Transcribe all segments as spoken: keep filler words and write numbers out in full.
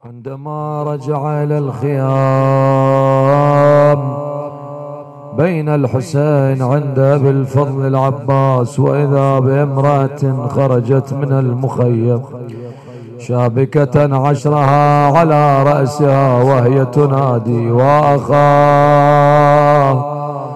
عندما رجع إلى الخيام بين الحسين عند أبي الفضل العباس، وإذا بامرأة خرجت من المخيم شابكة عشرها على رأسها وهي تنادي وأخاه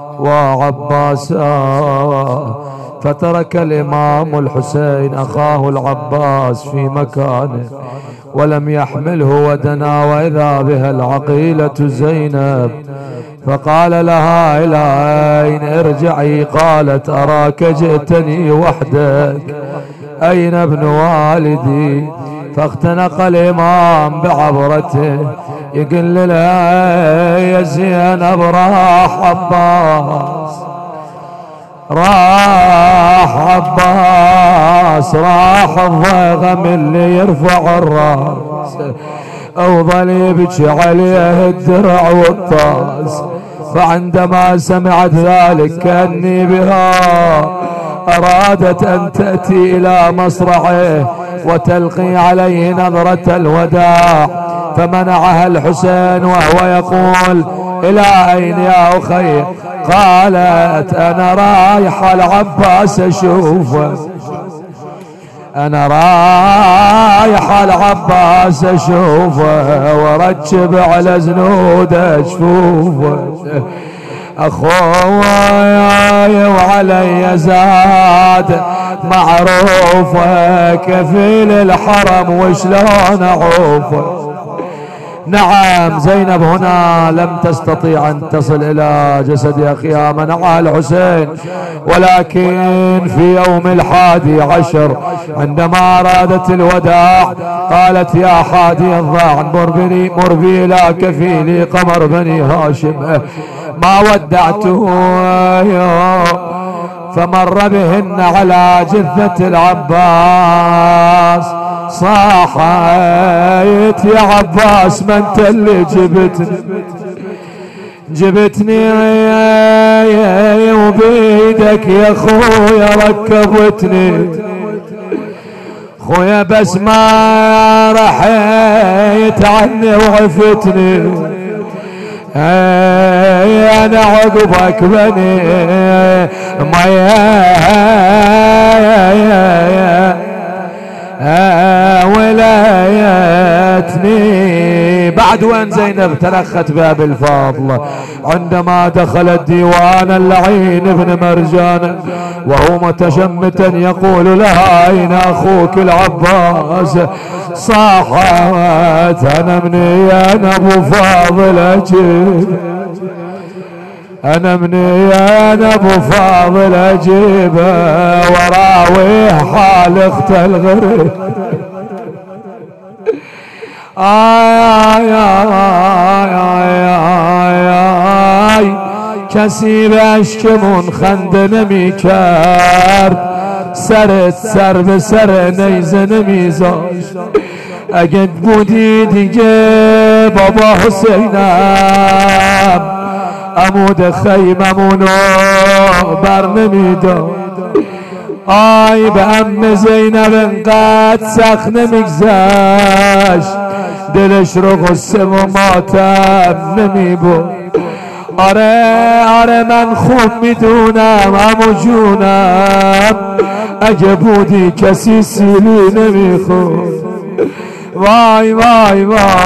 وعباسا. فترك الإمام الحسين أخاه العباس في مكانه ولم يحمله ودنا، وإذا بها العقيلة زينب فقال لها إلى أين؟ ارجعي. قالت أراك جئتني وحدك، أين ابن والدي؟ فاختنق الإمام بعبرته يقول لها يا زينب راح عباس، راح عباس، راح الضيغم اللي يرفع الراس أوظل يبكي عليه الدرع والطاس. فعندما سمعت ذلك كأني بها أرادت أن تأتي إلى مصرعه وتلقي عليه نظرة الوداع، فمنعها الحسين وهو يقول إلى أين يا أخي؟ قالت أنا رايحة العباس أشوفه، أنا رايحة العباس أشوفه وركب على زنوده جفوفه، أخويا وعلي زاد معروفه كفيل الحرم وشلون أعوفه. نعم زينب هنا لم تستطيع أن تصل إلى جسد أخيها، منعها الحسين، ولكن في يوم الحادي عشر عندما أرادت الوداع قالت يا حادي الضاع مر بني مر بي إلى كفيلي قمر بني هاشم ما ودعته. فمر بهن على جثة العباس صاحت يا عباس ما انت اللي جبتني، جبتني وبيدك يا خويا ركبتني، خويا بس ما رحيت عني وعفتني، انا عقبك بني ما ولايتني. بعد وين زينب تلخت باب الفاضل عندما دخلت ديوان اللعين بن مرجان وهو متشمتا يقول لها أين أخوك العباس؟ صاحت أنا مني أنا أبو فاضل أجيب، أنا مني أنا أبو فاضل أجيب وراوي حال اخت الغريب. آي آي آي آي آي کسی بشکمون خنده نمی کرد، سرت سر به سر نیزه نمیذاشت. اگه بودی دیگه بابا حسینم عمود خیممونو بر نمیداد. آی به ام زینب انقدر سخت نمیگذشت، دلش رو غصه و ماتم نمی بود. آره آره من خوب میدونم عمو جونم، اگه بودی کسی سیلی نمیخورد. وای وای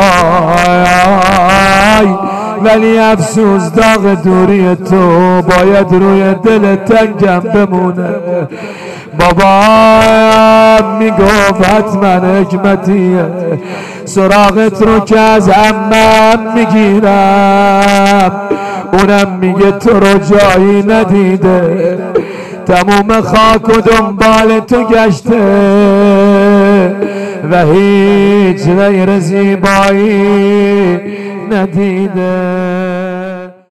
وای ولی افسوس داغ دوری تو باید روی دل تنگم بمونه. بابا میگفت حتما حکمتیه سراغت رو که از عمم میگیرم، اونم میگه تو رو جایی ندیده، تموم خاک و دنبال تو گشته و هیچ غیر زیبایی ندیده.